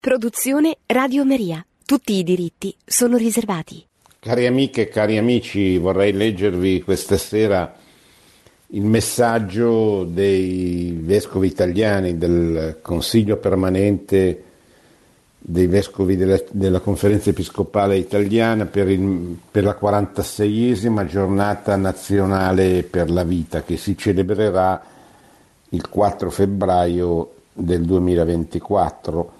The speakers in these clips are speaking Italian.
Produzione Radio Maria. Tutti i diritti sono riservati. Cari amiche e cari amici, vorrei leggervi questa sera il messaggio dei vescovi italiani del Consiglio permanente dei vescovi della Conferenza Episcopale Italiana per la 46esima giornata nazionale per la vita, che si celebrerà il 4 febbraio del 2024.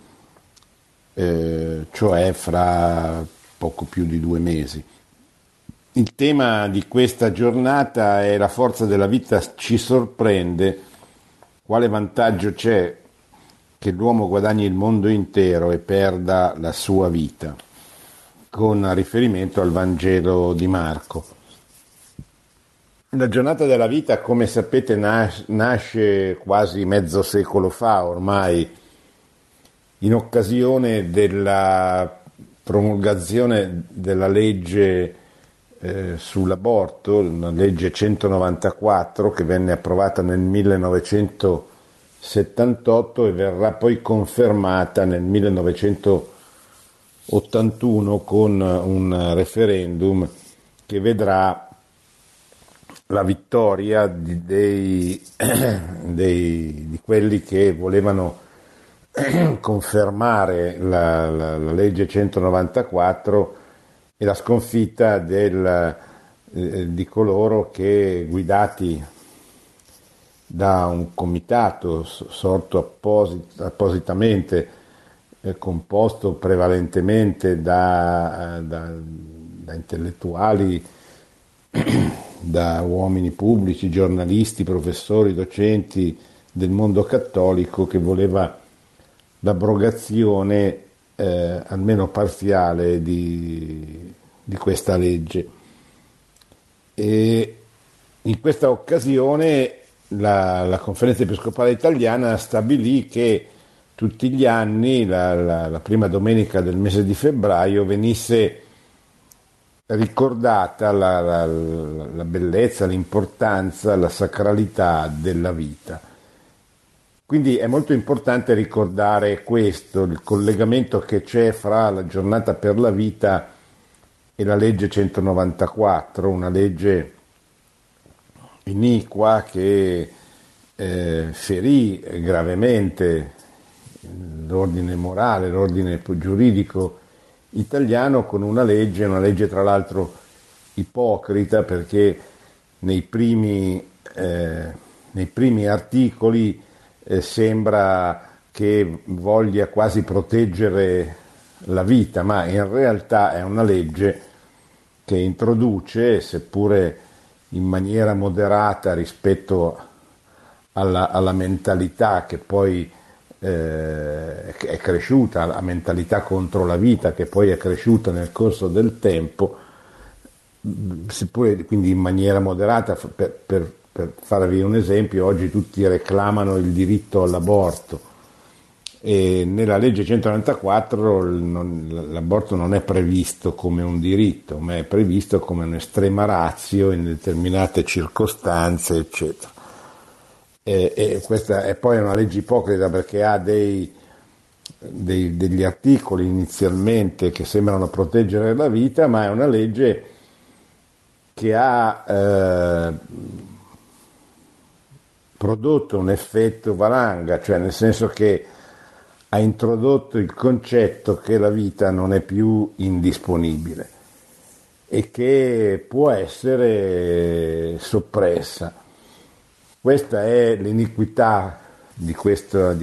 Cioè fra poco più di 2 mesi. Il tema di questa giornata è: la forza della vita ci sorprende, quale vantaggio c'è che l'uomo guadagni il mondo intero e perda la sua vita, con riferimento al Vangelo di Marco. La giornata della vita, come sapete, nasce quasi mezzo secolo fa ormai, in occasione della promulgazione della legge sull'aborto, una legge 194 che venne approvata nel 1978 e verrà poi confermata nel 1981 con un referendum che vedrà la vittoria di quelli che volevano confermare la legge 194 e la sconfitta di coloro che, guidati da un comitato sorto appositamente, composto prevalentemente da intellettuali, da uomini pubblici, giornalisti, professori, docenti del mondo cattolico, che voleva l'abrogazione almeno parziale di questa legge. E in questa occasione la Conferenza Episcopale Italiana stabilì che tutti gli anni, la prima domenica del mese di febbraio, venisse ricordata la bellezza, l'importanza, la sacralità della vita. Quindi è molto importante ricordare questo, il collegamento che c'è fra la giornata per la vita e la legge 194, una legge iniqua che ferì gravemente l'ordine morale, l'ordine giuridico italiano, con una legge tra l'altro ipocrita, perché nei primi articoli sembra che voglia quasi proteggere la vita, ma in realtà è una legge che introduce, seppure in maniera moderata rispetto alla mentalità che poi è cresciuta, la mentalità contro la vita che poi è cresciuta nel corso del tempo, seppure quindi in maniera moderata. Per farvi un esempio, oggi tutti reclamano il diritto all'aborto e nella legge 194 l'aborto non è previsto come un diritto, ma è previsto come un'estrema ratio in determinate circostanze, eccetera. E questa è poi una legge ipocrita, perché ha degli articoli inizialmente che sembrano proteggere la vita, ma è una legge che ha prodotto un effetto valanga, cioè nel senso che ha introdotto il concetto che la vita non è più indisponibile e che può essere soppressa. Questa è l'iniquità di questa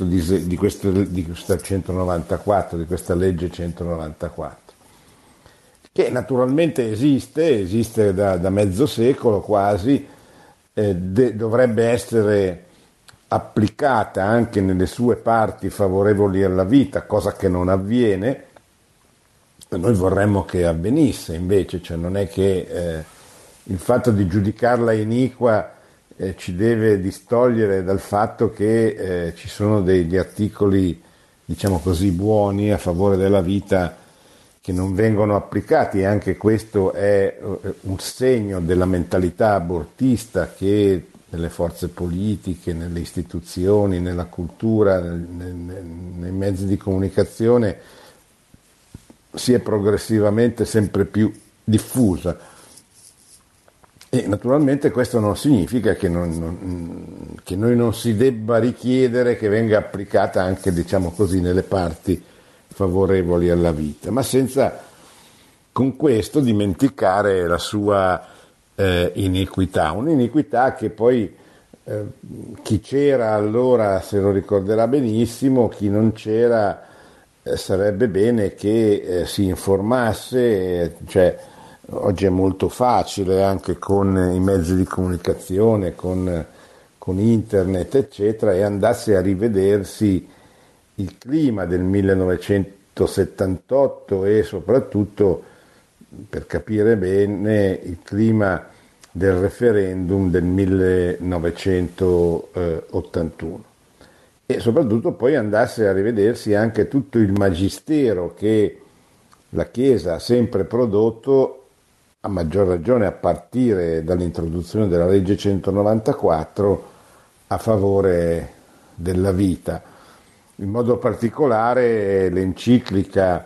194, di questa legge 194, che naturalmente esiste da mezzo secolo quasi. Dovrebbe essere applicata anche nelle sue parti favorevoli alla vita, cosa che non avviene. Noi vorremmo che avvenisse invece, cioè non è che il fatto di giudicarla iniqua ci deve distogliere dal fatto che ci sono degli articoli, diciamo così, buoni a favore della vita che non vengono applicati, e anche questo è un segno della mentalità abortista che nelle forze politiche, nelle istituzioni, nella cultura, nei mezzi di comunicazione si è progressivamente sempre più diffusa. E naturalmente questo non significa che noi non si debba richiedere che venga applicata anche, diciamo così, nelle parti favorevoli alla vita, ma senza con questo dimenticare la sua iniquità, un'iniquità che poi chi c'era allora se lo ricorderà benissimo, chi non c'era sarebbe bene che si informasse, cioè oggi è molto facile anche con i mezzi di comunicazione, con internet eccetera, e andasse a rivedersi il clima del 1978 e soprattutto, per capire bene, il clima del referendum del 1981 e soprattutto poi andasse a rivedersi anche tutto il magistero che la Chiesa ha sempre prodotto, a maggior ragione a partire dall'introduzione della legge 194, a favore della vita. In modo particolare l'enciclica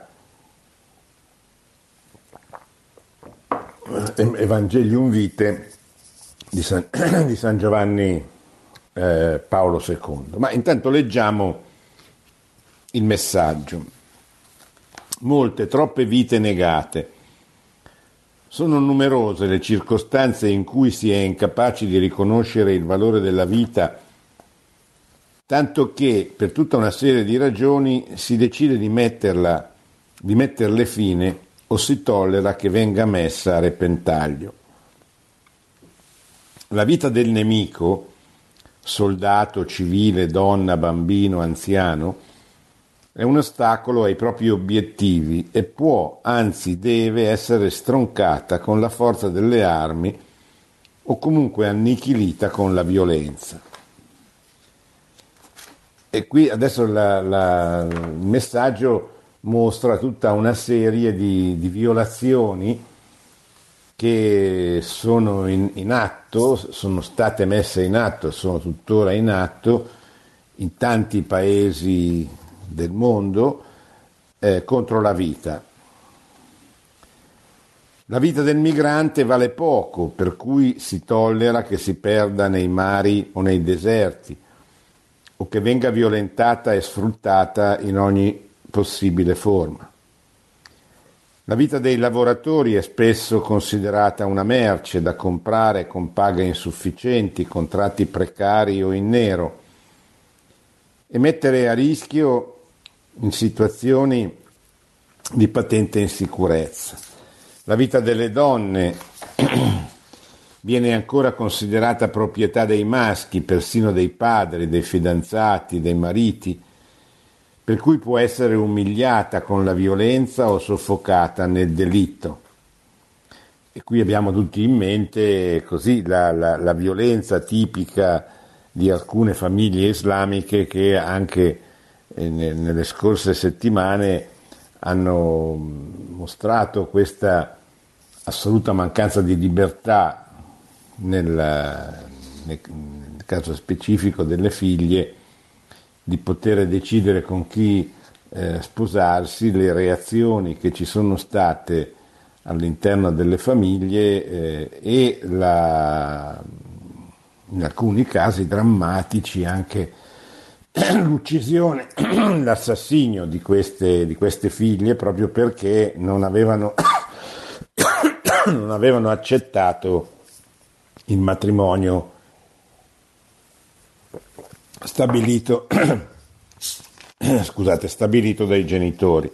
Evangelium Vitae di San Giovanni Paolo II. Ma intanto leggiamo il messaggio. Molte, troppe vite negate. Sono numerose le circostanze in cui si è incapaci di riconoscere il valore della vita, tanto che per tutta una serie di ragioni si decide di metterle fine o si tollera che venga messa a repentaglio. La vita del nemico, soldato, civile, donna, bambino, anziano, è un ostacolo ai propri obiettivi e può, anzi deve essere stroncata con la forza delle armi o comunque annichilita con la violenza. E qui adesso il messaggio mostra tutta una serie di violazioni che sono in atto, sono state messe in atto, sono tuttora in atto in tanti paesi del mondo contro la vita. La vita del migrante vale poco, per cui si tollera che si perda nei mari o nei deserti, o che venga violentata e sfruttata in ogni possibile forma. La vita dei lavoratori è spesso considerata una merce da comprare con paghe insufficienti, contratti precari o in nero, e mettere a rischio in situazioni di patente insicurezza. La vita delle donne viene ancora considerata proprietà dei maschi, persino dei padri, dei fidanzati, dei mariti, per cui può essere umiliata con la violenza o soffocata nel delitto. E qui abbiamo tutti in mente così la violenza tipica di alcune famiglie islamiche che anche nelle scorse settimane hanno mostrato questa assoluta mancanza di libertà nel caso specifico delle figlie di poter decidere con chi sposarsi, le reazioni che ci sono state all'interno delle famiglie e in alcuni casi drammatici anche l'uccisione, l'assassinio di queste figlie proprio perché non avevano accettato il matrimonio stabilito dai genitori.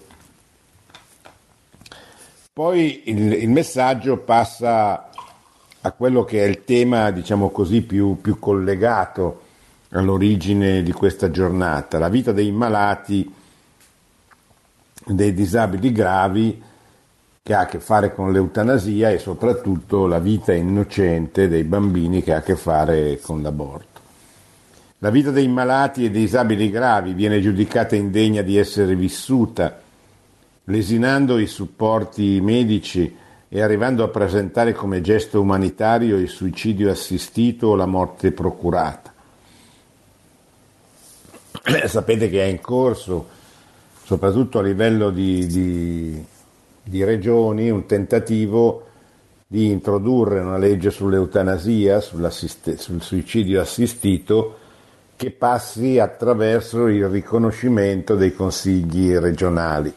Poi il messaggio passa a quello che è il tema, diciamo così, più collegato all'origine di questa giornata, la vita dei malati, dei disabili gravi, che ha a che fare con l'eutanasia, e soprattutto la vita innocente dei bambini, che ha a che fare con l'aborto. La vita dei malati e dei disabili gravi viene giudicata indegna di essere vissuta, lesinando i supporti medici e arrivando a presentare come gesto umanitario il suicidio assistito o la morte procurata. Sapete che è in corso, soprattutto a livello di regioni, un tentativo di introdurre una legge sull'eutanasia, sul suicidio assistito, che passi attraverso il riconoscimento dei consigli regionali.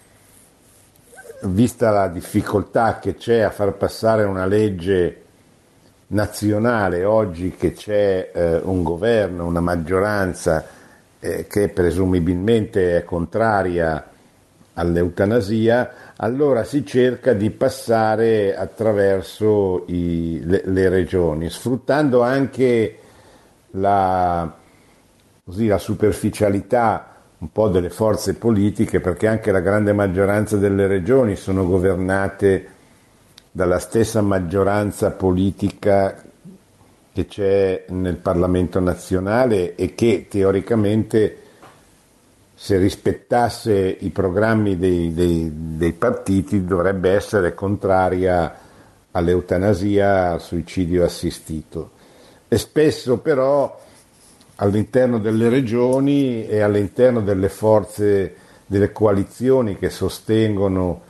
Vista la difficoltà che c'è a far passare una legge nazionale oggi, che c'è un governo, una maggioranza che presumibilmente è contraria all'eutanasia, allora si cerca di passare attraverso le regioni, sfruttando anche la superficialità un po' delle forze politiche, perché anche la grande maggioranza delle regioni sono governate dalla stessa maggioranza politica che c'è nel Parlamento nazionale e che teoricamente, se rispettasse i programmi dei partiti, dovrebbe essere contraria all'eutanasia, al suicidio assistito. E spesso però all'interno delle regioni e all'interno delle forze, delle coalizioni che sostengono,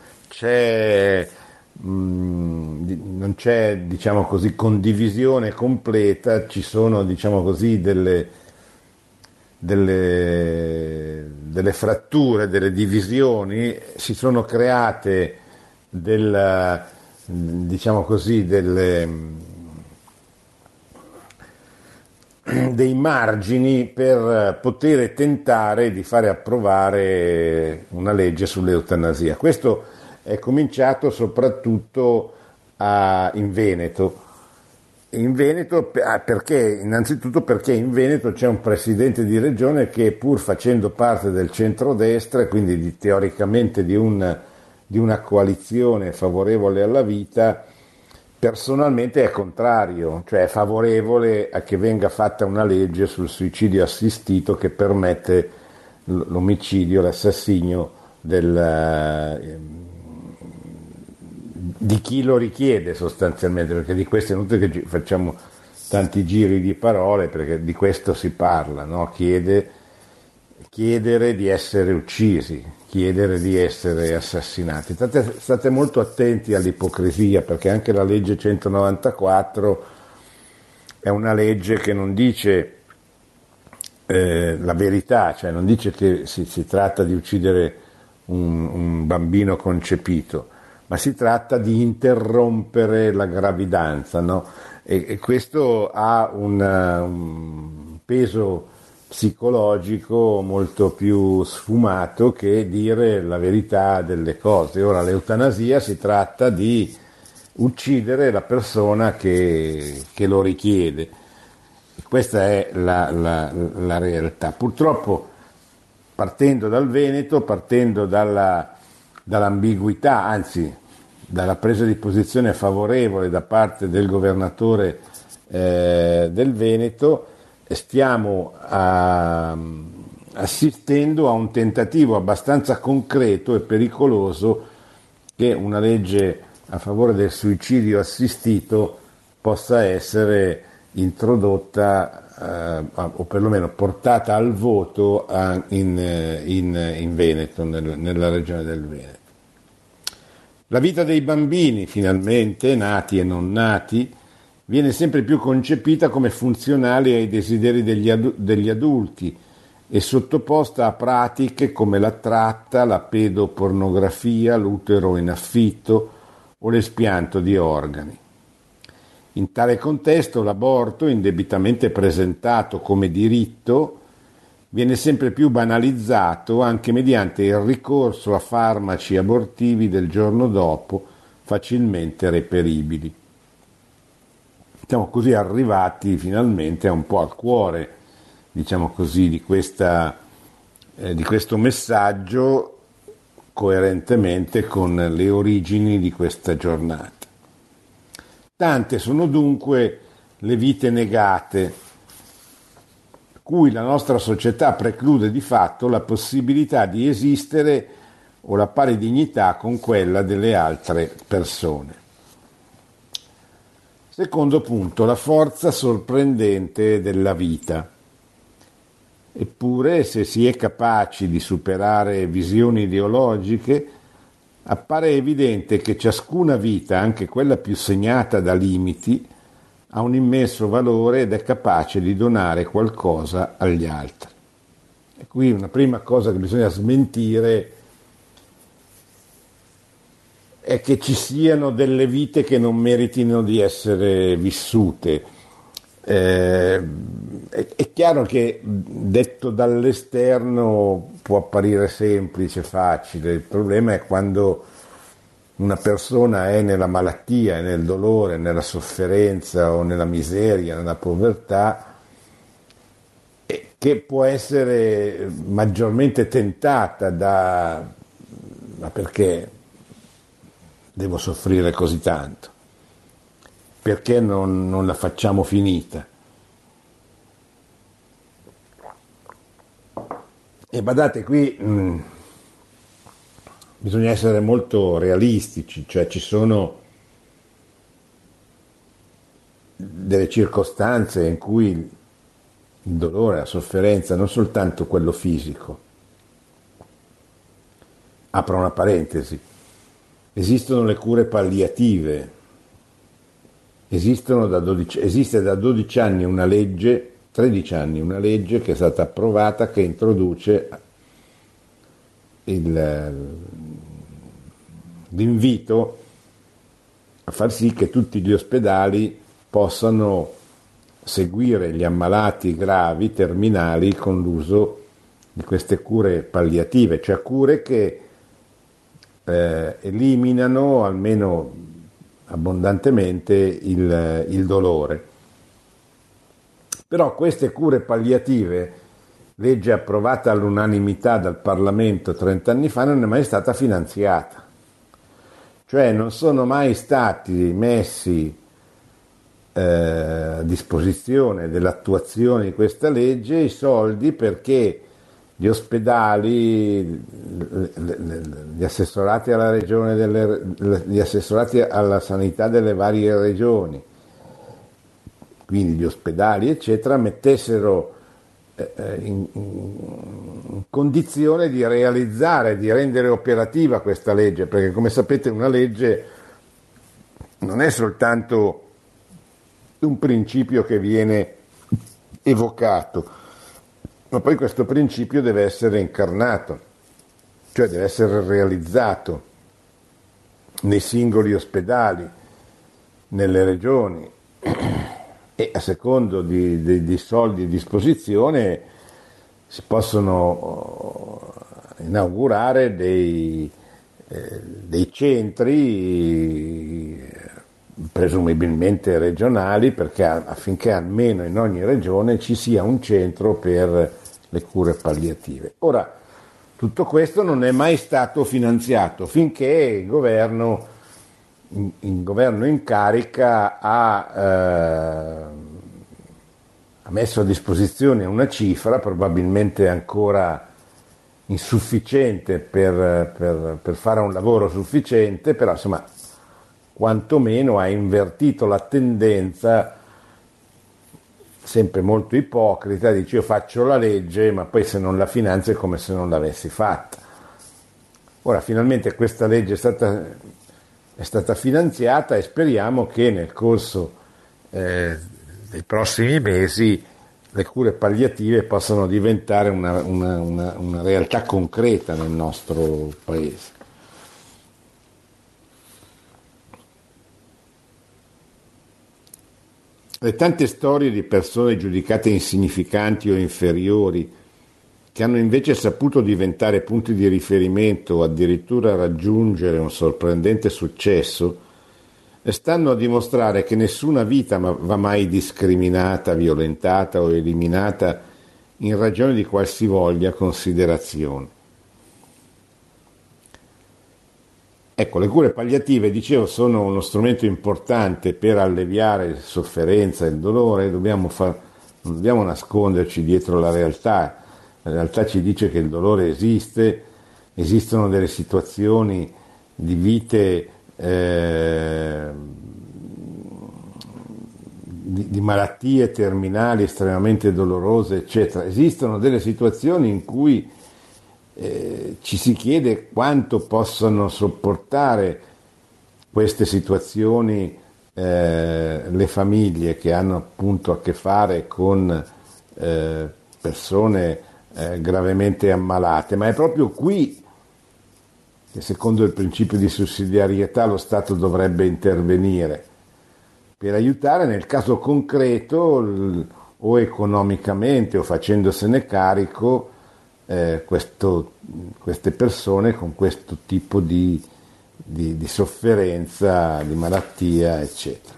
non c'è, diciamo così, condivisione completa, ci sono, diciamo così, delle fratture, delle divisioni, si sono create diciamo così, dei margini per poter tentare di fare approvare una legge sull'eutanasia. Questo è cominciato soprattutto in Veneto. In Veneto innanzitutto perché in Veneto c'è un presidente di regione che, pur facendo parte del centrodestra, quindi teoricamente di una coalizione favorevole alla vita, personalmente è contrario, cioè è favorevole a che venga fatta una legge sul suicidio assistito che permette l'omicidio, l'assassinio di chi lo richiede sostanzialmente, perché di questo è inutile che facciamo tanti giri di parole, perché di questo si parla, no? Chiedere di essere uccisi, chiedere di essere assassinati. State molto attenti all'ipocrisia, perché anche la legge 194 è una legge che non dice la verità, cioè non dice che si tratta di uccidere un bambino concepito, ma si tratta di interrompere la gravidanza, no? E questo ha un peso psicologico molto più sfumato che dire la verità delle cose. Ora, l'eutanasia si tratta di uccidere la persona che lo richiede. Questa è la realtà. Purtroppo, partendo dal Veneto, partendo dall'ambiguità, anzi dalla presa di posizione favorevole da parte del governatore del Veneto, stiamo assistendo a un tentativo abbastanza concreto e pericoloso che una legge a favore del suicidio assistito possa essere introdotta o perlomeno portata al voto in Veneto, nella regione del Veneto. La vita dei bambini, finalmente, nati e non nati, viene sempre più concepita come funzionale ai desideri degli adulti e sottoposta a pratiche come la tratta, la pedopornografia, l'utero in affitto o l'espianto di organi. In tale contesto l'aborto, indebitamente presentato come diritto, viene sempre più banalizzato anche mediante il ricorso a farmaci abortivi del giorno dopo, facilmente reperibili. Siamo così arrivati finalmente un po' al cuore, diciamo così, di questo messaggio, coerentemente con le origini di questa giornata. Tante sono dunque le vite negate, cui la nostra società preclude di fatto la possibilità di esistere o la pari dignità con quella delle altre persone. Secondo punto, la forza sorprendente della vita. Eppure, se si è capaci di superare visioni ideologiche, appare evidente che ciascuna vita, anche quella più segnata da limiti, ha un immenso valore ed è capace di donare qualcosa agli altri. E qui una prima cosa che bisogna smentire è che ci siano delle vite che non meritino di essere vissute. È chiaro che detto dall'esterno può apparire semplice, facile, il problema è quando una persona è nella malattia, è nel dolore, nella sofferenza o nella miseria, nella povertà, che può essere maggiormente tentata ma perché devo soffrire così tanto? Perché non la facciamo finita? E badate, qui bisogna essere molto realistici, cioè ci sono delle circostanze in cui il dolore, la sofferenza, non soltanto quello fisico. Apro una parentesi. Esistono le cure palliative. Esiste da 12 anni una legge, 13 anni, una legge che è stata approvata che introduce l'invito a far sì che tutti gli ospedali possano seguire gli ammalati gravi, terminali, con l'uso di queste cure palliative, cioè cure che eliminano almeno abbondantemente il dolore. Però queste cure palliative, legge approvata all'unanimità dal Parlamento 30 anni fa, non è mai stata finanziata. Cioè non sono mai stati messi a disposizione dell'attuazione di questa legge i soldi perché gli ospedali, gli assessorati alla regione, gli assessorati alla sanità delle varie regioni, quindi gli ospedali eccetera, mettessero in condizione di realizzare, di rendere operativa questa legge, perché come sapete una legge non è soltanto un principio che viene evocato, ma poi questo principio deve essere incarnato, cioè deve essere realizzato nei singoli ospedali, nelle regioni, e a secondo di soldi a disposizione si possono inaugurare dei centri presumibilmente regionali, perché affinché almeno in ogni regione ci sia un centro per le cure palliative. Ora, tutto questo non è mai stato finanziato finché il governo in carica ha messo a disposizione una cifra probabilmente ancora insufficiente per fare un lavoro sufficiente, però insomma quantomeno ha invertito la tendenza sempre molto ipocrita, dice io faccio la legge ma poi se non la finanzio è come se non l'avessi fatta. Ora finalmente questa legge è stata finanziata e speriamo che nel corso dei prossimi mesi le cure palliative possano diventare una realtà concreta nel nostro paese. Le tante storie di persone giudicate insignificanti o inferiori, che hanno invece saputo diventare punti di riferimento o addirittura raggiungere un sorprendente successo, stanno a dimostrare che nessuna vita va mai discriminata, violentata o eliminata in ragione di qualsivoglia considerazione. Ecco, le cure palliative, dicevo, sono uno strumento importante per alleviare la sofferenza e il dolore, non dobbiamo nasconderci dietro la realtà ci dice che il dolore esiste esistono delle situazioni di vite di malattie terminali estremamente dolorose, eccetera. Esistono delle situazioni in cui ci si chiede quanto possano sopportare queste situazioni le famiglie che hanno appunto a che fare con persone gravemente ammalate, ma è proprio qui che secondo il principio di sussidiarietà lo Stato dovrebbe intervenire per aiutare nel caso concreto o economicamente o facendosene carico queste persone con questo tipo di sofferenza, di malattia, eccetera.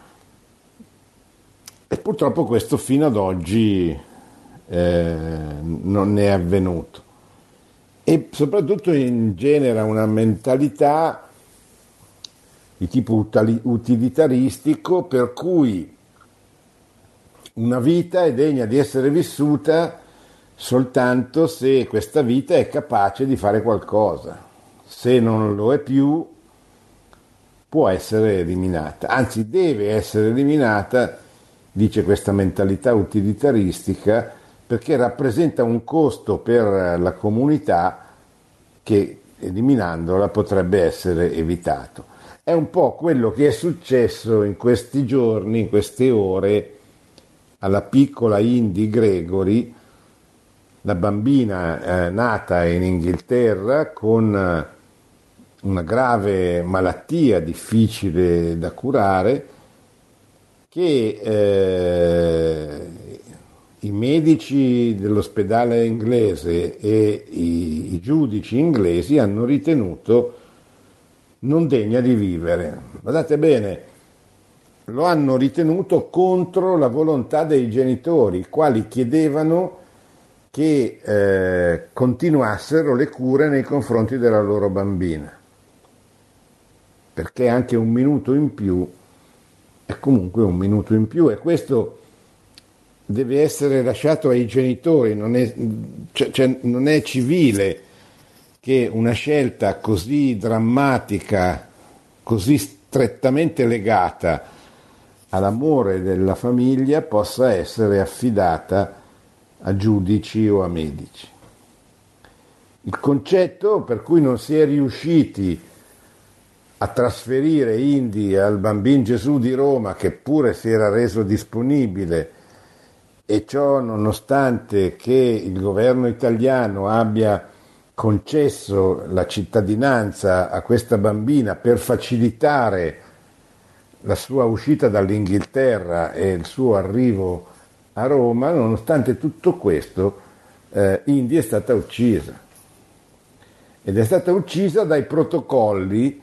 E purtroppo questo fino ad oggi non è avvenuto. E soprattutto genera una mentalità di tipo utilitaristico per cui una vita è degna di essere vissuta soltanto se questa vita è capace di fare qualcosa. Se non lo è più, può essere eliminata, anzi deve essere eliminata, dice questa mentalità utilitaristica, perché rappresenta un costo per la comunità che eliminandola potrebbe essere evitato. È un po' quello che è successo in questi giorni, in queste ore, alla piccola Indy Gregory, la bambina nata in Inghilterra con una grave malattia difficile da curare, che i medici dell'ospedale inglese e i giudici inglesi hanno ritenuto non degna di vivere. Guardate bene, lo hanno ritenuto contro la volontà dei genitori, i quali chiedevano che continuassero le cure nei confronti della loro bambina, perché anche un minuto in più è comunque un minuto in più, e questo deve essere lasciato ai genitori. Non è civile che una scelta così drammatica, così strettamente legata all'amore della famiglia, possa essere affidata a giudici o a medici. Il concetto per cui non si è riusciti a trasferire Indy al Bambin Gesù di Roma, che pure si era reso disponibile, e ciò nonostante che il governo italiano abbia concesso la cittadinanza a questa bambina per facilitare la sua uscita dall'Inghilterra e il suo arrivo a Roma, nonostante tutto questo, Indy è stata uccisa. Ed è stata uccisa dai protocolli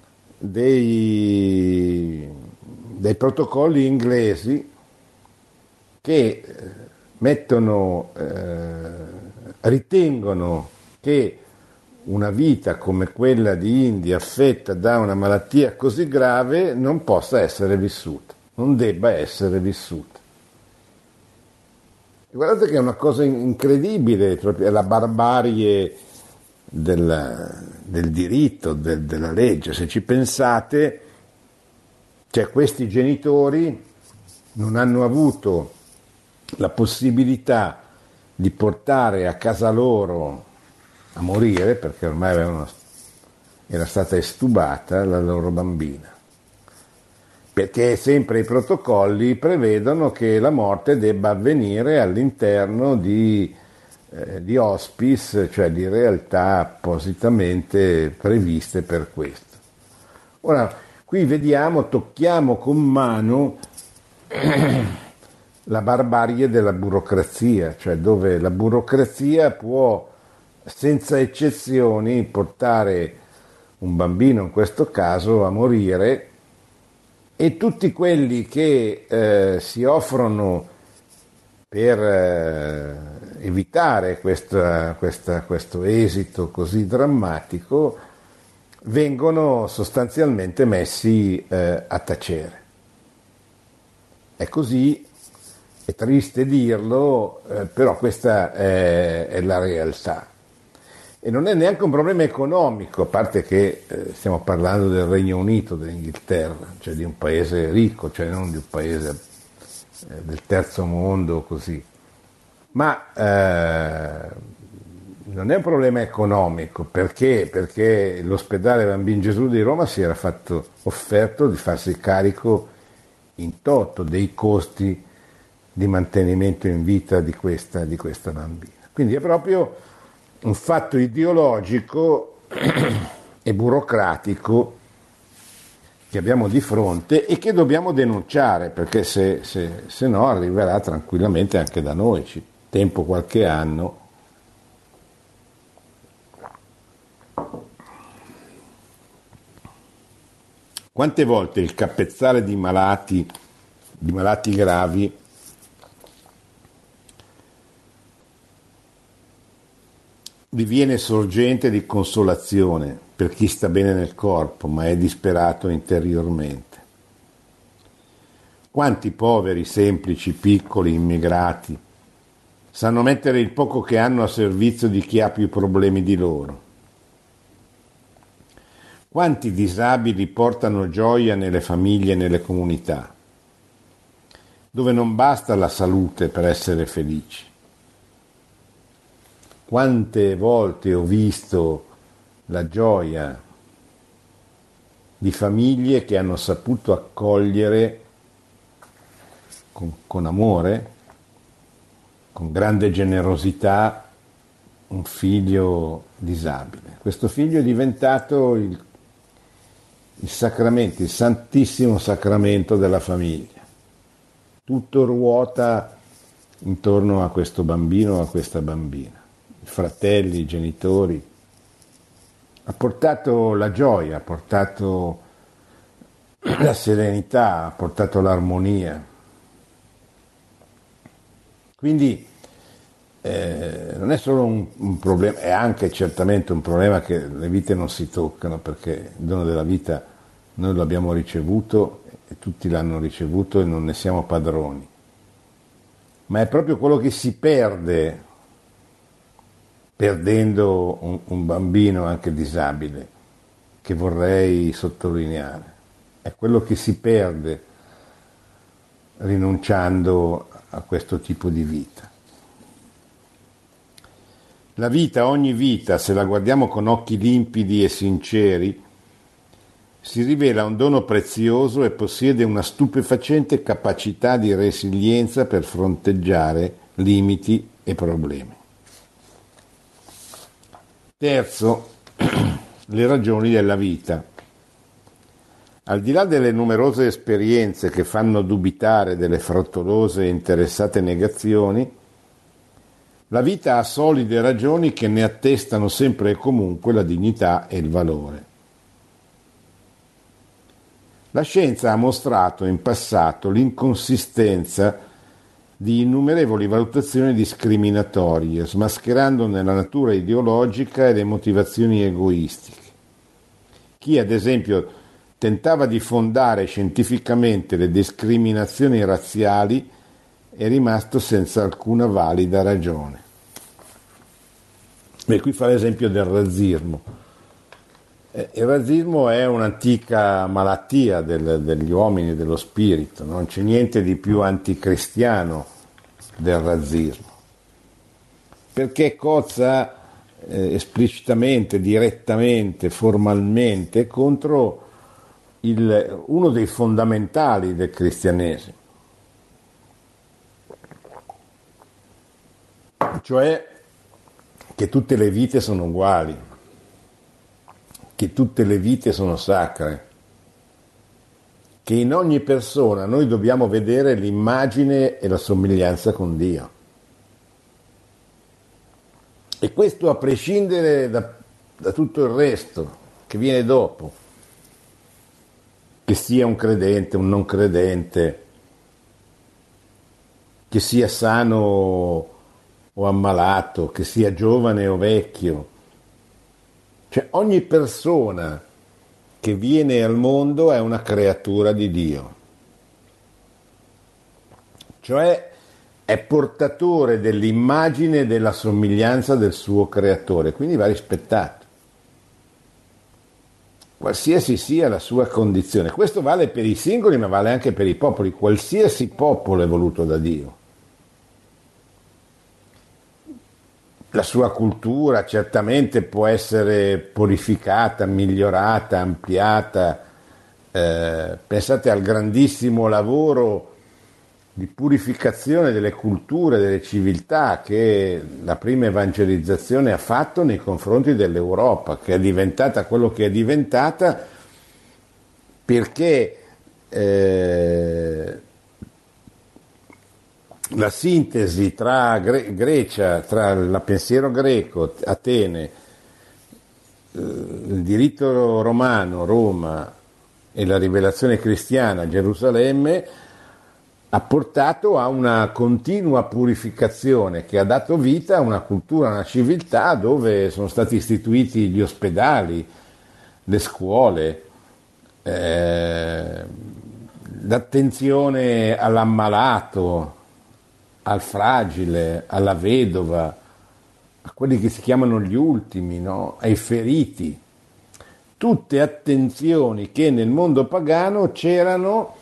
dei protocolli inglesi che ritengono che una vita come quella di Indy affetta da una malattia così grave non possa essere vissuta, non debba essere vissuta. E guardate che è una cosa incredibile, proprio la barbarie del diritto, della legge. Se ci pensate, cioè questi genitori non hanno avuto la possibilità di portare a casa loro a morire, perché ormai era stata estubata la loro bambina, perché sempre i protocolli prevedono che la morte debba avvenire all'interno di hospice, cioè di realtà appositamente previste per questo. Ora, qui tocchiamo con mano la barbarie della burocrazia, cioè dove la burocrazia può senza eccezioni portare un bambino, in questo caso, a morire, e tutti quelli che si offrono per evitare questo esito così drammatico vengono sostanzialmente messi a tacere. È così, è triste dirlo, però questa è la realtà. E non è neanche un problema economico, a parte che stiamo parlando del Regno Unito, dell'Inghilterra, cioè di un paese ricco, cioè non di un paese del terzo mondo così. Ma non è un problema economico, perché l'ospedale Bambino Gesù di Roma si era fatto offerto di farsi carico in toto dei costi di mantenimento in vita di questa bambina. Quindi è proprio un fatto ideologico e burocratico che abbiamo di fronte e che dobbiamo denunciare, perché se no arriverà tranquillamente anche da noi, tempo qualche anno. Quante volte il capezzale di malati gravi diviene sorgente di consolazione per chi sta bene nel corpo, ma è disperato interiormente. Quanti poveri, semplici, piccoli, immigrati sanno mettere il poco che hanno a servizio di chi ha più problemi di loro? Quanti disabili portano gioia nelle famiglie e nelle comunità, dove non basta la salute per essere felici? Quante volte ho visto la gioia di famiglie che hanno saputo accogliere con amore, con grande generosità, un figlio disabile. Questo figlio è diventato il sacramento, il santissimo sacramento della famiglia. Tutto ruota intorno a questo bambino o a questa bambina. I fratelli, i genitori. Ha portato la gioia, ha portato la serenità, ha portato l'armonia. Quindi non è solo un problema, è anche certamente un problema che le vite non si toccano, perché il dono della vita noi l'abbiamo ricevuto e tutti l'hanno ricevuto e non ne siamo padroni. Ma è proprio quello che si perde perdendo un bambino anche disabile, che vorrei sottolineare. È quello che si perde rinunciando a questo tipo di vita. La vita, ogni vita, se la guardiamo con occhi limpidi e sinceri, si rivela un dono prezioso e possiede una stupefacente capacità di resilienza per fronteggiare limiti e problemi. Terzo, le ragioni della vita. Al di là delle numerose esperienze che fanno dubitare delle frettolose e interessate negazioni, la vita ha solide ragioni che ne attestano sempre e comunque la dignità e il valore. La scienza ha mostrato in passato l'inconsistenza di innumerevoli valutazioni discriminatorie, smascherandone la natura ideologica e le motivazioni egoistiche. Chi, ad esempio, tentava di fondare scientificamente le discriminazioni razziali è rimasto senza alcuna valida ragione. Beh, qui fa l'esempio del razzismo. Il razzismo è un'antica malattia degli uomini e dello spirito, non c'è niente di più anticristiano del razzismo, perché cozza esplicitamente, direttamente, formalmente contro uno dei fondamentali del cristianesimo, cioè che tutte le vite sono uguali, che tutte le vite sono sacre, che in ogni persona noi dobbiamo vedere l'immagine e la somiglianza con Dio. E questo a prescindere da tutto il resto che viene dopo, che sia un credente, un non credente, che sia sano o ammalato, che sia giovane o vecchio. Cioè ogni persona che viene al mondo è una creatura di Dio. Cioè è portatore dell'immagine e della somiglianza del suo creatore, quindi va rispettato. Qualsiasi sia la sua condizione. Questo vale per i singoli, ma vale anche per i popoli. Qualsiasi popolo è voluto da Dio. La sua cultura certamente può essere purificata, migliorata, ampliata. Pensate al grandissimo lavoro di purificazione delle culture, delle civiltà che la prima evangelizzazione ha fatto nei confronti dell'Europa, che è diventata quello che è diventata perché la sintesi tra Grecia, tra il pensiero greco, Atene, il diritto romano, Roma, e la rivelazione cristiana, Gerusalemme, ha portato a una continua purificazione che ha dato vita a una cultura, a una civiltà dove sono stati istituiti gli ospedali, le scuole, l'attenzione all'ammalato, al fragile, alla vedova, a quelli che si chiamano gli ultimi, no? Ai feriti. Tutte attenzioni che nel mondo pagano c'erano,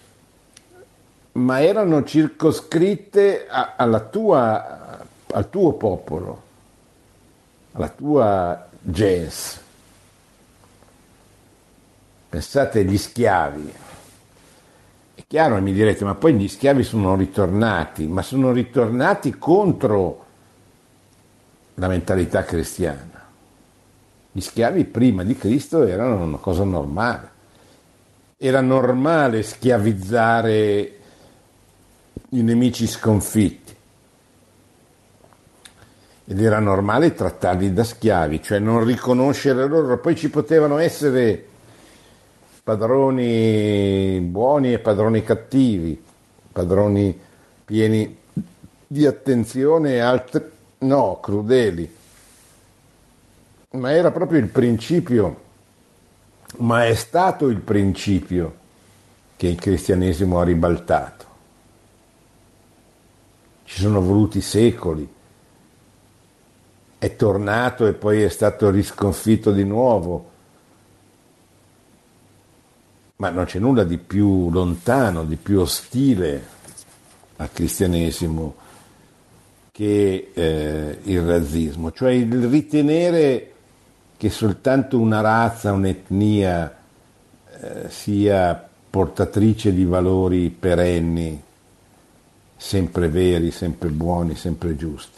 ma erano circoscritte al tuo popolo, alla tua gens. Pensate agli schiavi. È chiaro, mi direte, ma poi gli schiavi sono ritornati, ma sono ritornati contro la mentalità cristiana. Gli schiavi prima di Cristo erano una cosa normale. Era normale schiavizzare i nemici sconfitti ed era normale trattarli da schiavi, cioè non riconoscere loro. Poi ci potevano essere padroni buoni e padroni cattivi, padroni pieni di attenzione e altri no, crudeli. Ma era proprio il principio, ma è stato il principio che il cristianesimo ha ribaltato. Ci sono voluti secoli, è tornato e poi è stato risconfitto di nuovo, ma non c'è nulla di più lontano, di più ostile al cristianesimo che il razzismo, cioè il ritenere che soltanto una razza, un'etnia sia portatrice di valori perenni, sempre veri, sempre buoni, sempre giusti.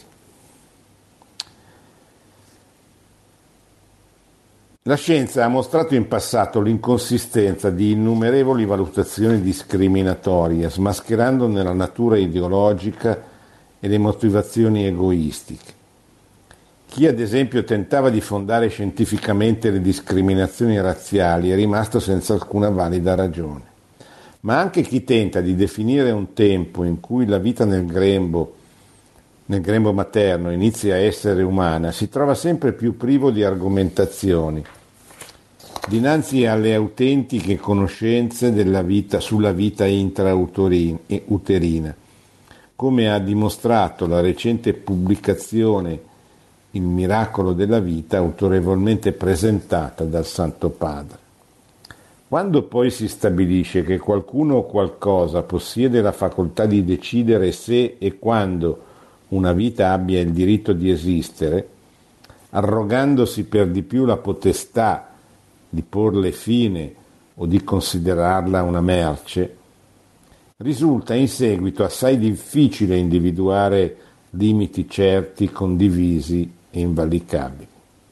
La scienza ha mostrato in passato l'inconsistenza di innumerevoli valutazioni discriminatorie, smascherando nella natura ideologica e le motivazioni egoistiche. Chi ad esempio tentava di fondare scientificamente le discriminazioni razziali è rimasto senza alcuna valida ragione. Ma anche chi tenta di definire un tempo in cui la vita nel grembo materno inizia a essere umana si trova sempre più privo di argomentazioni dinanzi alle autentiche conoscenze della vita, sulla vita intrauterina, come ha dimostrato la recente pubblicazione Il miracolo della vita, autorevolmente presentata dal Santo Padre. Quando poi si stabilisce che qualcuno o qualcosa possiede la facoltà di decidere se e quando una vita abbia il diritto di esistere, arrogandosi per di più la potestà di porle fine o di considerarla una merce, risulta in seguito assai difficile individuare limiti certi, condivisi e invalicabili.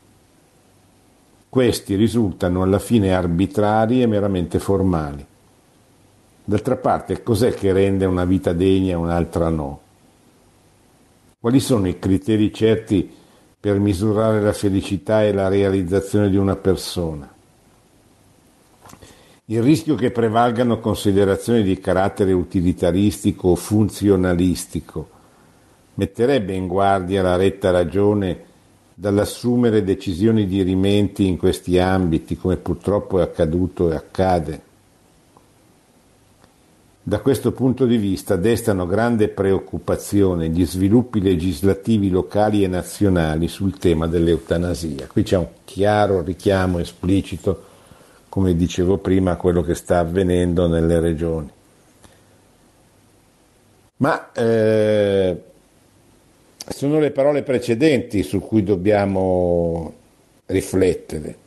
Questi risultano alla fine arbitrari e meramente formali. D'altra parte, cos'è che rende una vita degna e un'altra no? Quali sono i criteri certi per misurare la felicità e la realizzazione di una persona? Il rischio che prevalgano considerazioni di carattere utilitaristico o funzionalistico metterebbe in guardia la retta ragione dall'assumere decisioni dirimenti in questi ambiti, come purtroppo è accaduto e accade. Da questo punto di vista destano grande preoccupazione gli sviluppi legislativi locali e nazionali sul tema dell'eutanasia. Qui c'è un chiaro richiamo esplicito, come dicevo prima, a quello che sta avvenendo nelle regioni. Ma sono le parole precedenti su cui dobbiamo riflettere.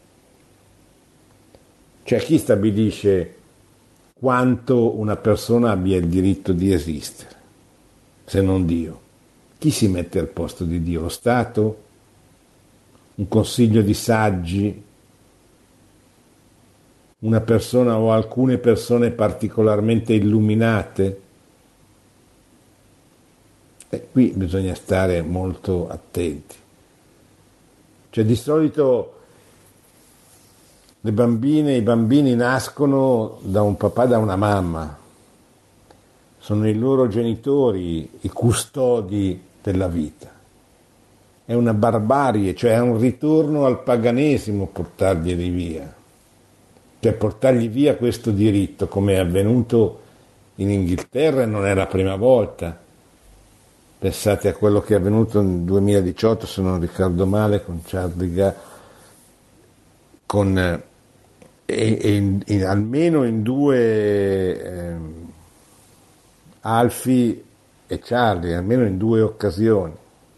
Cioè, chi stabilisce quanto una persona abbia il diritto di esistere, se non Dio? Chi si mette al posto di Dio? Lo Stato? Un consiglio di saggi? Una persona o alcune persone particolarmente illuminate? E qui bisogna stare molto attenti. Cioè, di solito le bambine, i bambini nascono da un papà e da una mamma, sono i loro genitori i custodi della vita. È una barbarie, cioè è un ritorno al paganesimo portarglieli via, cioè portargli via questo diritto, come è avvenuto in Inghilterra, e non è la prima volta. Pensate a quello che è avvenuto nel 2018, se non ricordo male, con Charlie Gard, con almeno in due Alfie e Charlie, almeno in due occasioni.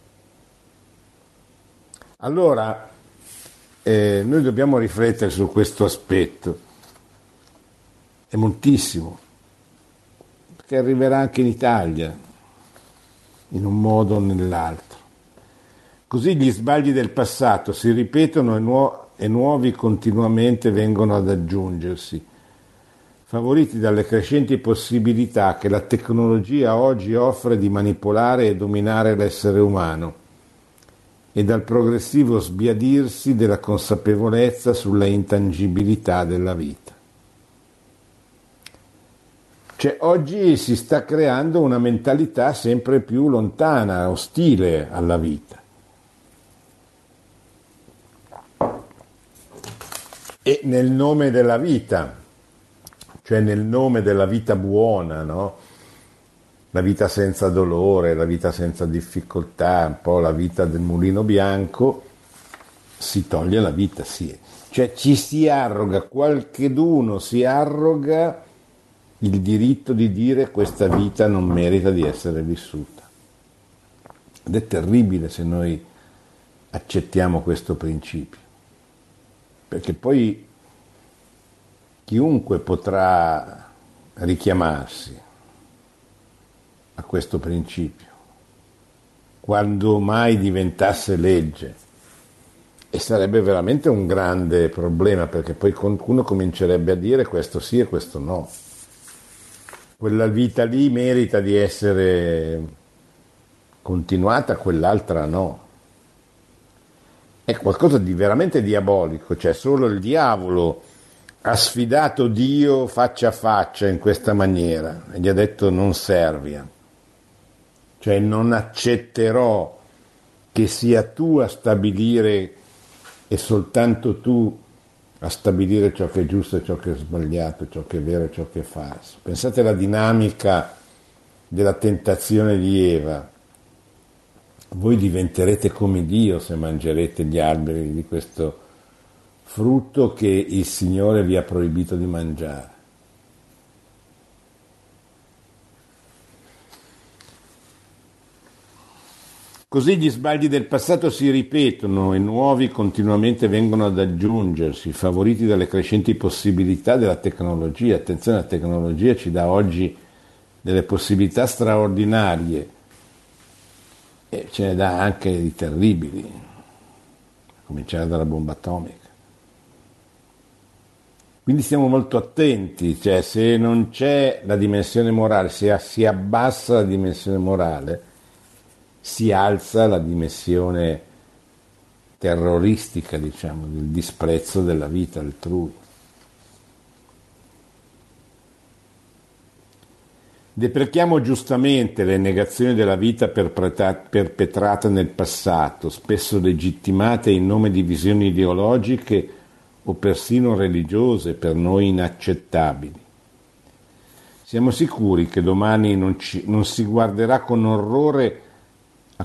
Allora noi dobbiamo riflettere su questo aspetto, è moltissimo, perché arriverà anche in Italia in un modo o nell'altro. Così gli sbagli del passato si ripetono e nuovi continuamente vengono ad aggiungersi, favoriti dalle crescenti possibilità che la tecnologia oggi offre di manipolare e dominare l'essere umano e dal progressivo sbiadirsi della consapevolezza sulla intangibilità della vita. Cioè, oggi si sta creando una mentalità sempre più lontana, ostile alla vita. E nel nome della vita, cioè nel nome della vita buona, no? La vita senza dolore, la vita senza difficoltà, un po' la vita del mulino bianco, si toglie la vita, sì. Cioè ci si arroga, qualcheduno si arroga il diritto di dire questa vita non merita di essere vissuta. Ed è terribile se noi accettiamo questo principio, perché poi chiunque potrà richiamarsi a questo principio, quando mai diventasse legge, e sarebbe veramente un grande problema, perché poi qualcuno comincerebbe a dire questo sì e questo no. Quella vita lì merita di essere continuata, quell'altra no. È qualcosa di veramente diabolico, cioè solo il diavolo ha sfidato Dio faccia a faccia in questa maniera e gli ha detto non servia, cioè non accetterò che sia tu a stabilire e soltanto tu a stabilire ciò che è giusto e ciò che è sbagliato, ciò che è vero e ciò che è falso. Pensate alla dinamica della tentazione di Eva. Voi diventerete come Dio se mangerete gli alberi di questo frutto che il Signore vi ha proibito di mangiare. Così gli sbagli del passato si ripetono e nuovi continuamente vengono ad aggiungersi, favoriti dalle crescenti possibilità della tecnologia. Attenzione, la tecnologia ci dà oggi delle possibilità straordinarie e ce ne dà anche di terribili, a cominciare dalla bomba atomica. Quindi stiamo molto attenti, cioè se non c'è la dimensione morale, se si abbassa la dimensione morale, si alza la dimensione terroristica, diciamo, del disprezzo della vita altrui. Deprechiamo giustamente le negazioni della vita perpetrate nel passato, spesso legittimate in nome di visioni ideologiche o persino religiose per noi inaccettabili. Siamo sicuri che domani non si guarderà con orrore a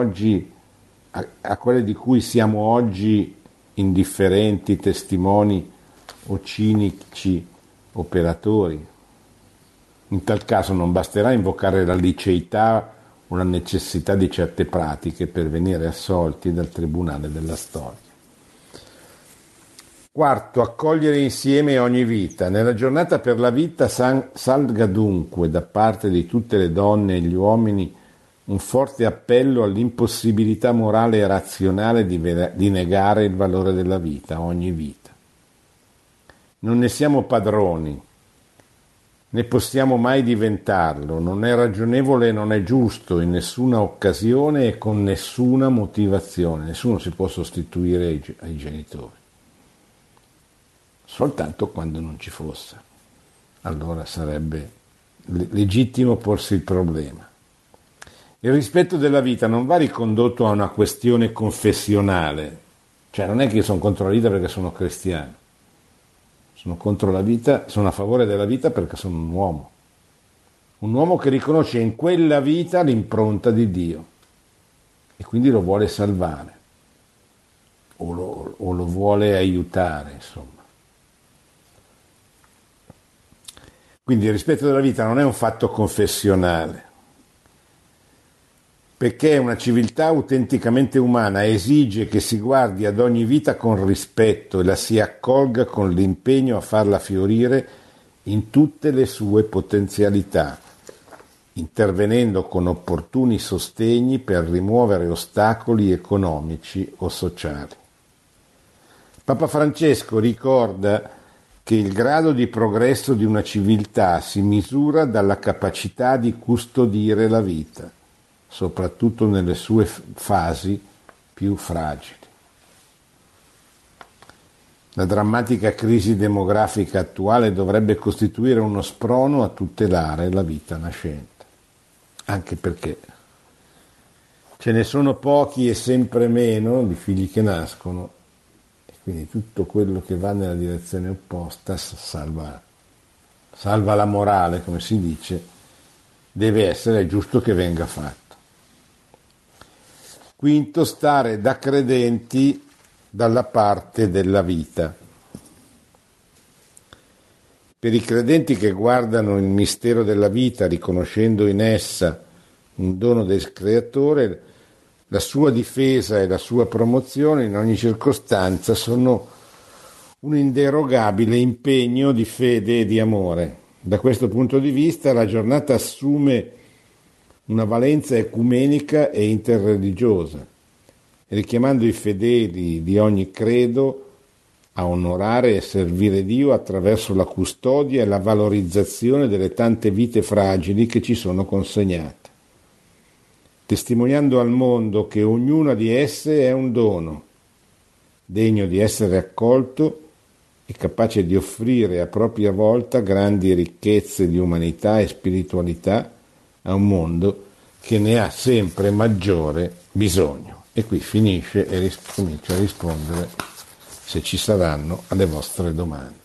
quelle di cui siamo oggi indifferenti testimoni o cinici operatori? In tal caso non basterà invocare la liceità o la necessità di certe pratiche per venire assolti dal tribunale della storia. Quarto, accogliere insieme ogni vita. Nella giornata per la vita salga dunque da parte di tutte le donne e gli uomini un forte appello all'impossibilità morale e razionale di negare il valore della vita, ogni vita. Non ne siamo padroni, né possiamo mai diventarlo, non è ragionevole e non è giusto in nessuna occasione e con nessuna motivazione. Nessuno si può sostituire ai genitori, soltanto quando non ci fosse. Allora sarebbe legittimo porsi il problema. Il rispetto della vita non va ricondotto a una questione confessionale, cioè non è che io sono contro la vita perché sono cristiano. Sono contro la vita, sono a favore della vita perché sono un uomo che riconosce in quella vita l'impronta di Dio e quindi lo vuole salvare o lo vuole aiutare, insomma. Quindi il rispetto della vita non è un fatto confessionale, perché una civiltà autenticamente umana esige che si guardi ad ogni vita con rispetto e la si accolga con l'impegno a farla fiorire in tutte le sue potenzialità, intervenendo con opportuni sostegni per rimuovere ostacoli economici o sociali. Papa Francesco ricorda che il grado di progresso di una civiltà si misura dalla capacità di custodire la vita, soprattutto nelle sue fasi più fragili. La drammatica crisi demografica attuale dovrebbe costituire uno sprono a tutelare la vita nascente, anche perché ce ne sono pochi e sempre meno di figli che nascono, e quindi tutto quello che va nella direzione opposta salva la morale, come si dice, deve essere giusto che venga fatto. Quinto, stare da credenti dalla parte della vita. Per i credenti che guardano il mistero della vita, riconoscendo in essa un dono del Creatore, la sua difesa e la sua promozione in ogni circostanza sono un inderogabile impegno di fede e di amore. Da questo punto di vista la giornata assume una valenza ecumenica e interreligiosa, richiamando i fedeli di ogni credo a onorare e servire Dio attraverso la custodia e la valorizzazione delle tante vite fragili che ci sono consegnate, testimoniando al mondo che ognuna di esse è un dono, degno di essere accolto e capace di offrire a propria volta grandi ricchezze di umanità e spiritualità a un mondo che ne ha sempre maggiore bisogno. E qui finisce e comincia a rispondere, se ci saranno, alle vostre domande.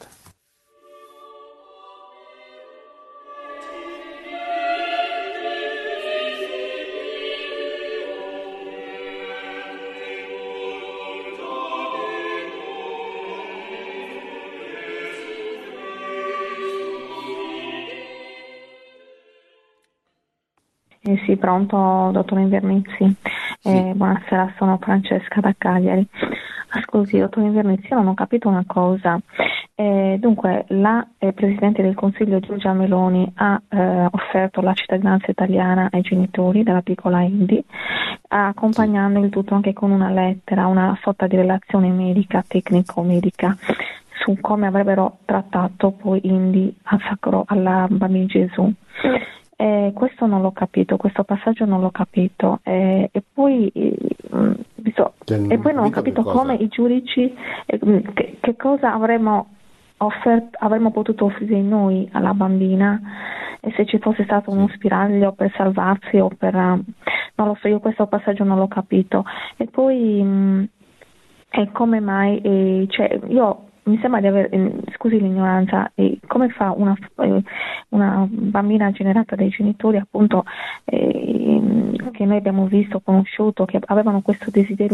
Sì, pronto, dottor Invernizzi. Sì. Buonasera, sono Francesca da Cagliari. Ascolti, dottor Invernizzi, io non ho capito una cosa. Dunque, la Presidente del Consiglio Giorgia Meloni ha offerto la cittadinanza italiana ai genitori della piccola Indy, accompagnando il tutto anche con una lettera, una sorta di relazione medica, tecnico-medica, su come avrebbero trattato poi Indy alla bambina Gesù. Questo non l'ho capito, questo passaggio non l'ho capito, e poi non ho capito come i giudici, che cosa avremmo potuto offrire noi alla bambina, e se ci fosse stato uno spiraglio per salvarsi o per non lo so, io questo passaggio non l'ho capito. E poi come mai io mi sembra di avere, scusi l'ignoranza, come fa una bambina generata dai genitori appunto che noi abbiamo visto, conosciuto, che avevano questo desiderio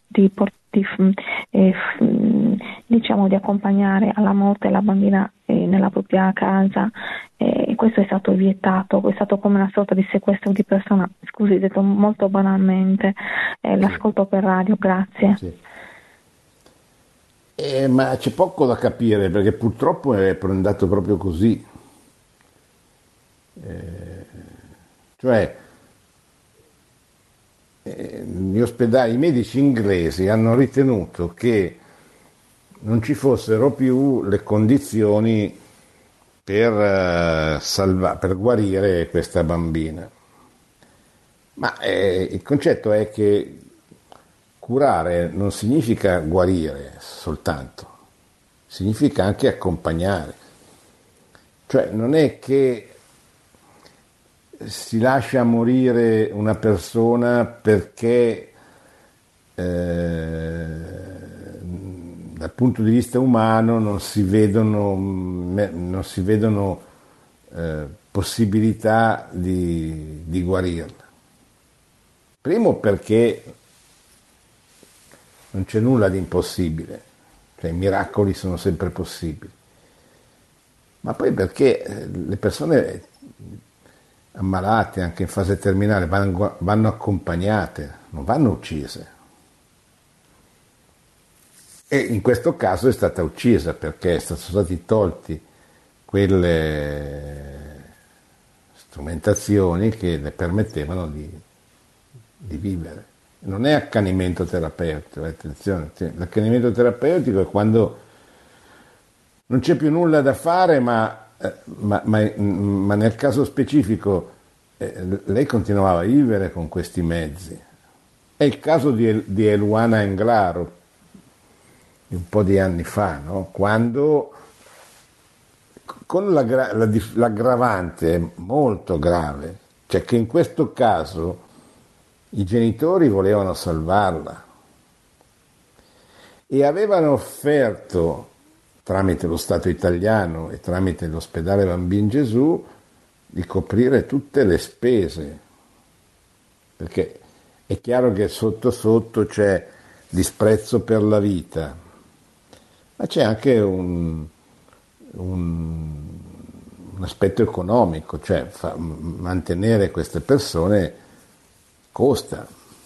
diciamo di accompagnare alla morte la bambina nella propria casa, e questo è stato vietato, è stato come una sorta di sequestro di persona, scusi, detto molto banalmente. L'ascolto per radio, grazie. Sì. Ma c'è poco da capire, perché purtroppo è andato proprio così. Cioè gli ospedali, i medici inglesi hanno ritenuto che non ci fossero più le condizioni per guarire questa bambina. Ma il concetto è che curare non significa guarire soltanto, significa anche accompagnare. Cioè non è che si lascia morire una persona perché dal punto di vista umano non si vedono possibilità di guarirla. Primo perché non c'è nulla di impossibile, cioè i miracoli sono sempre possibili, ma poi perché le persone ammalate anche in fase terminale vanno accompagnate, non vanno uccise. E in questo caso è stata uccisa perché sono stati tolti quelle strumentazioni che le permettevano di vivere. Non è accanimento terapeutico, attenzione, l'accanimento terapeutico è quando non c'è più nulla da fare, ma nel caso specifico lei continuava a vivere con questi mezzi. È il caso di Eluana Englaro, di un po' di anni fa, no? Quando con l'aggravante molto grave, cioè che in questo caso i genitori volevano salvarla e avevano offerto, tramite lo Stato italiano e tramite l'ospedale Bambin Gesù, di coprire tutte le spese, perché è chiaro che sotto sotto c'è disprezzo per la vita, ma c'è anche un aspetto economico, cioè mantenere queste persone costa,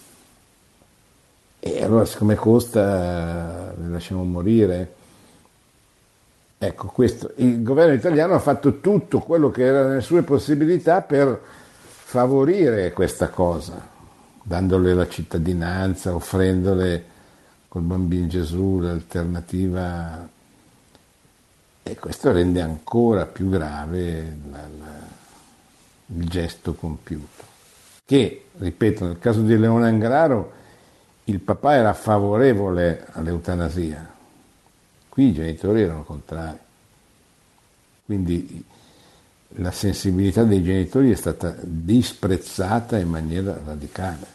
e allora siccome costa le lasciamo morire. Ecco, questo il governo italiano ha fatto tutto quello che era nelle sue possibilità per favorire questa cosa, dandole la cittadinanza, offrendole col Bambino Gesù l'alternativa, e questo rende ancora più grave il gesto compiuto. Che, ripeto, nel caso di Leona Englaro il papà era favorevole all'eutanasia, qui i genitori erano contrari, quindi la sensibilità dei genitori è stata disprezzata in maniera radicale.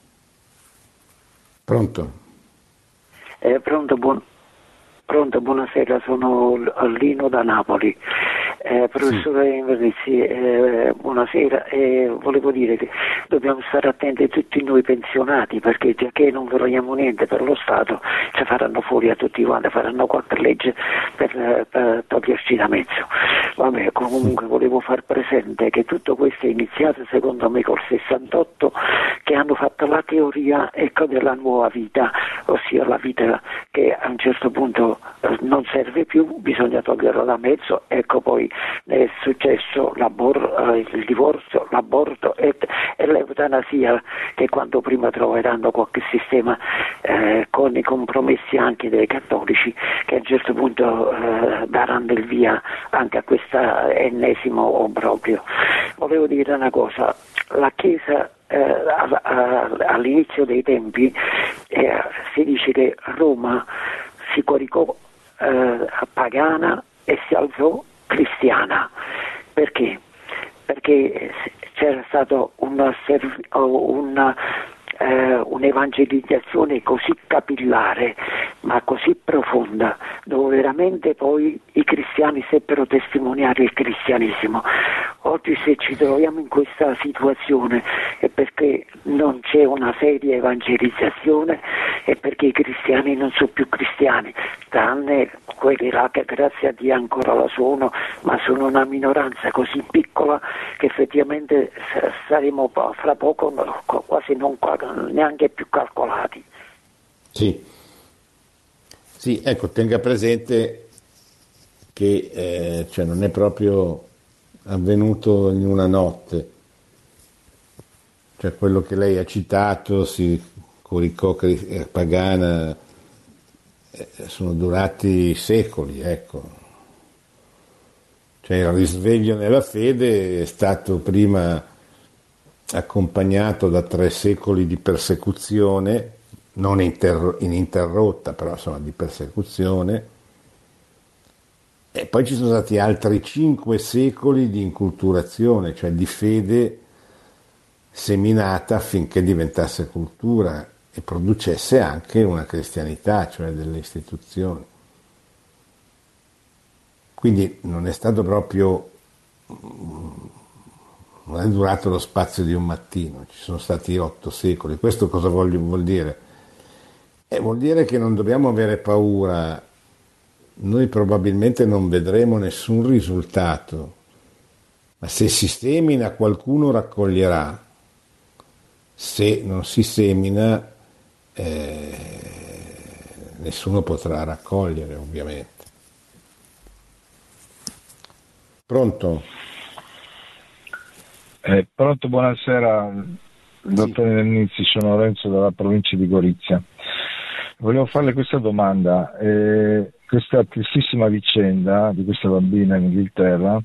Pronto? Pronto, buonasera, sono Lino da Napoli. Professore Invernizzi, buonasera. Volevo dire che dobbiamo stare attenti tutti noi pensionati, perché già che non vogliamo niente per lo Stato, ci faranno fuori a tutti quanti, faranno qualche legge per toglierci da mezzo. Vabbè, comunque volevo far presente che tutto questo è iniziato secondo me col 68, che hanno fatto la teoria, ecco, della nuova vita, ossia la vita che a un certo punto non serve più, bisogna toglierla da mezzo. Ecco, poi è successo il divorzio, l'aborto e l'eutanasia, che quanto prima troveranno qualche sistema con i compromessi anche dei cattolici, che a un certo punto daranno il via anche a questo ennesimo obbrobrio. Volevo dire una cosa: la Chiesa all'inizio dei tempi si dice che Roma si coricò pagana e si alzò cristiana. Perché? Perché c'era stato un'evangelizzazione così capillare ma così profonda, dove veramente poi i cristiani seppero testimoniare il cristianesimo. Oggi se ci troviamo in questa situazione è perché non c'è una seria evangelizzazione e perché i cristiani non sono più cristiani, tranne quelli là che grazie a Dio ancora lo sono, ma sono una minoranza così piccola che effettivamente saremo fra poco quasi neanche più calcolati. Sì, ecco, tenga presente che cioè non è proprio avvenuto in una notte, cioè quello che lei ha citato, Curicò pagana, sono durati secoli, ecco. Cioè il risveglio nella fede è stato prima accompagnato da 3 secoli di persecuzione, non ininterrotta, però insomma di persecuzione, e poi ci sono stati altri 5 secoli di inculturazione, cioè di fede seminata affinché diventasse cultura e producesse anche una cristianità, cioè delle istituzioni. Quindi non è stato proprio, non è durato lo spazio di un mattino, ci sono stati 8 secoli. Questo cosa vuol dire? Vuol dire che non dobbiamo avere paura, noi probabilmente non vedremo nessun risultato, ma se si semina qualcuno raccoglierà, se non si semina nessuno potrà raccogliere, ovviamente. Pronto? Pronto, buonasera, dottore Nennizzi, sono Renzo dalla provincia di Gorizia. Volevo farle questa domanda. Questa tristissima vicenda di questa bambina in Inghilterra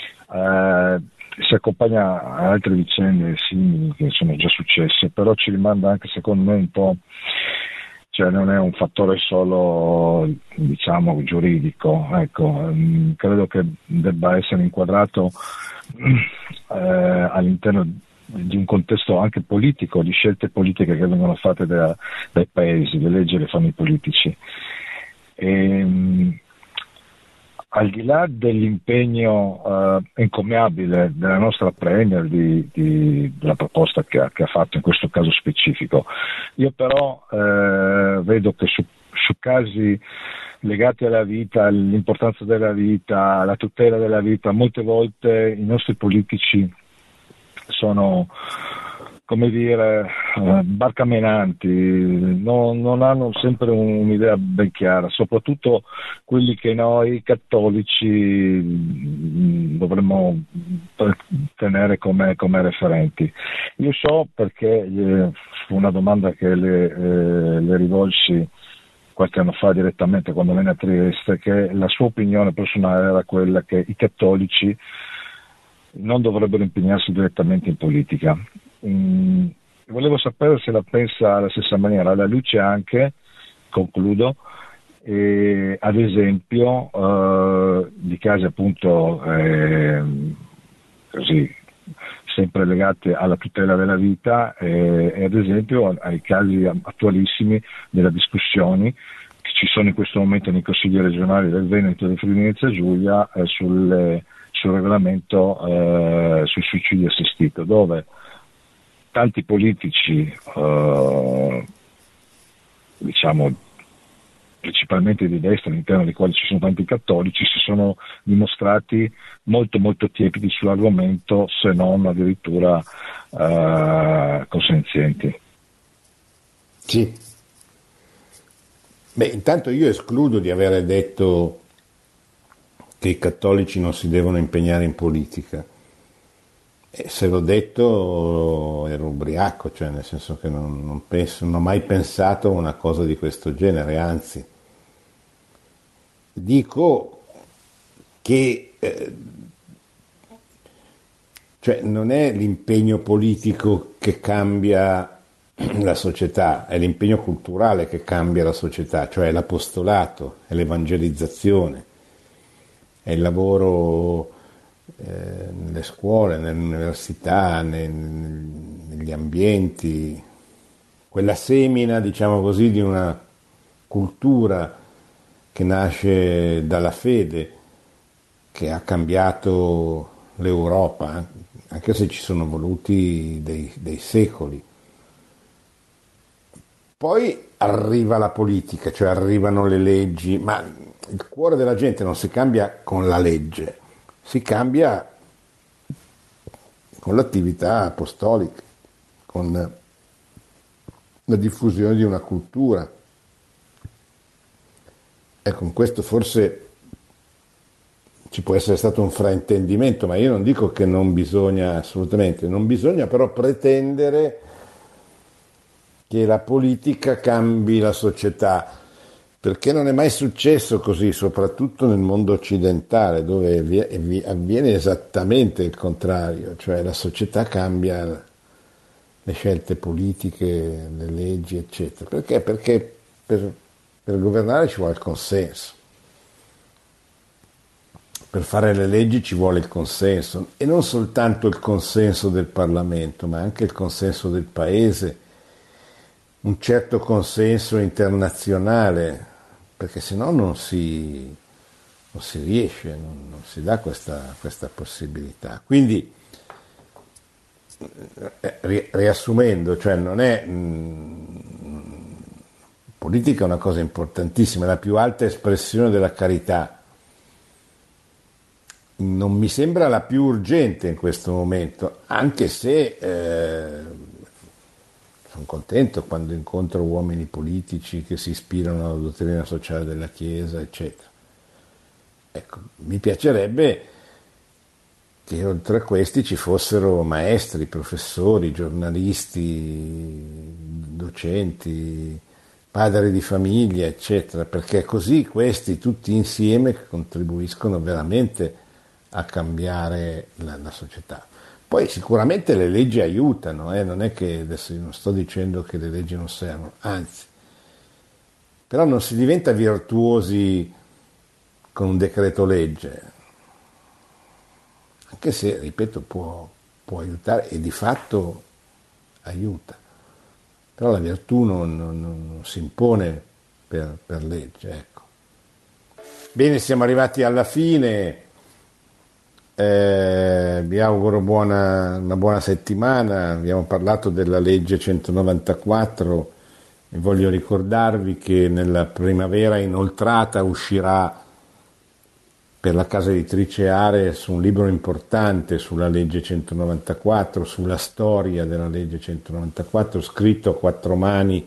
si accompagna a altre vicende simili che sono già successe, però ci rimanda anche, secondo me, un po', cioè non è un fattore solo, diciamo, giuridico, ecco, credo che debba essere inquadrato all'interno di un contesto anche politico, di scelte politiche che vengono fatte dai paesi, le leggi e le fanno i politici. Al di là dell'impegno encomiabile della nostra Premier della proposta che ha fatto in questo caso specifico, io però vedo che su casi legati alla vita, all'importanza della vita, alla tutela della vita, molte volte i nostri politici sono, come dire, barcamenanti, non hanno sempre un'idea ben chiara, soprattutto quelli che noi cattolici dovremmo tenere come referenti. Io so, perché fu una domanda che le rivolsi qualche anno fa direttamente quando venne a Trieste, che la sua opinione personale era quella che i cattolici non dovrebbero impegnarsi direttamente in politica. Volevo sapere se la pensa alla stessa maniera, alla luce anche, concludo, ad esempio di casi appunto così sempre legati alla tutela della vita e ad esempio ai casi attualissimi delle discussioni che ci sono in questo momento nei consigli regionali del Veneto e del Friuli Venezia Giulia sul regolamento sul suicidio assistito, dove tanti politici, diciamo principalmente di destra, all'interno dei quali ci sono tanti cattolici, si sono dimostrati molto molto tiepidi sull'argomento, se non addirittura consenzienti. Sì. Beh, intanto io escludo di avere detto che i cattolici non si devono impegnare in politica. E se l'ho detto ero ubriaco, cioè nel senso che non ho mai pensato a una cosa di questo genere, anzi dico che cioè non è l'impegno politico che cambia la società, è l'impegno culturale che cambia la società, cioè l'apostolato, è l'evangelizzazione, è il lavoro nelle scuole, nelle università, negli ambienti, quella semina, diciamo così, di una cultura che nasce dalla fede, che ha cambiato l'Europa, anche se ci sono voluti dei secoli. Poi arriva la politica, cioè arrivano le leggi, ma il cuore della gente non si cambia con la legge, si cambia con l'attività apostolica, con la diffusione di una cultura. E con questo forse ci può essere stato un fraintendimento, ma io non dico che non bisogna, assolutamente, non bisogna però pretendere che la politica cambi la società, perché non è mai successo così, soprattutto nel mondo occidentale, dove avviene esattamente il contrario, cioè la società cambia le scelte politiche, le leggi, eccetera. Perché? Perché per governare ci vuole il consenso. Per fare le leggi ci vuole il consenso, e non soltanto il consenso del Parlamento, ma anche il consenso del Paese, un certo consenso internazionale, perché sennò non si riesce, non si dà questa possibilità. Quindi, riassumendo, cioè non è politica è una cosa importantissima, è la più alta espressione della carità. Non mi sembra la più urgente in questo momento, anche se sono contento quando incontro uomini politici che si ispirano alla dottrina sociale della Chiesa, eccetera. Ecco, mi piacerebbe che oltre a questi ci fossero maestri, professori, giornalisti, docenti, padri di famiglia, eccetera, perché così questi tutti insieme contribuiscono veramente a cambiare la società. Poi sicuramente le leggi aiutano, non è che adesso io non sto dicendo che le leggi non servono, anzi, però non si diventa virtuosi con un decreto legge, anche se, ripeto, può aiutare e di fatto aiuta, però la virtù non si impone per legge, ecco. Bene, siamo arrivati alla fine. Vi auguro una buona settimana. Abbiamo parlato della legge 194 e voglio ricordarvi che nella primavera inoltrata uscirà per la casa editrice Ares un libro importante sulla legge 194, sulla storia della legge 194, scritto a quattro mani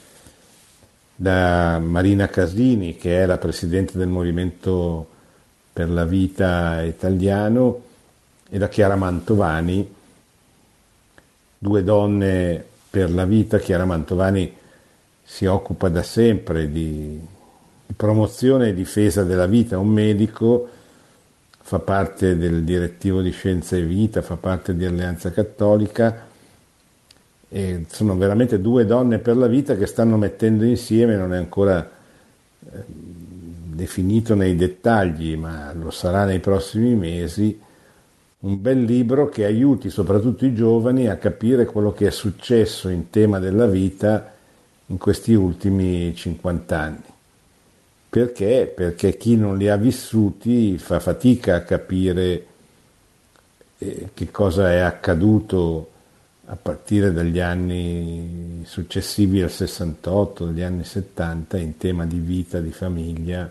da Marina Casini, che è la presidente del Movimento per la Vita italiano, e da Chiara Mantovani, due donne per la vita. Chiara Mantovani si occupa da sempre di promozione e difesa della vita, è un medico, fa parte del direttivo di Scienza e Vita, fa parte di Alleanza Cattolica, e sono veramente due donne per la vita che stanno mettendo insieme, non è ancora definito nei dettagli, ma lo sarà nei prossimi mesi, un bel libro che aiuti soprattutto i giovani a capire quello che è successo in tema della vita in questi ultimi 50 anni. Perché? Perché chi non li ha vissuti fa fatica a capire che cosa è accaduto a partire dagli anni successivi al 68, dagli anni 70, in tema di vita, di famiglia,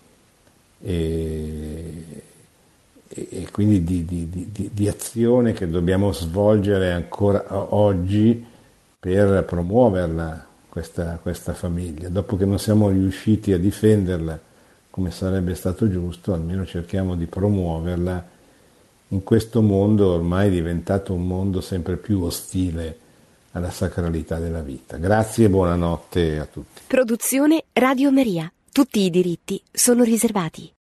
e quindi di azione che dobbiamo svolgere ancora oggi per promuoverla, questa famiglia. Dopo che non siamo riusciti a difenderla come sarebbe stato giusto, almeno cerchiamo di promuoverla in questo mondo ormai diventato un mondo sempre più ostile alla sacralità della vita. Grazie e buonanotte a tutti. Produzione Radio Maria. Tutti i diritti sono riservati.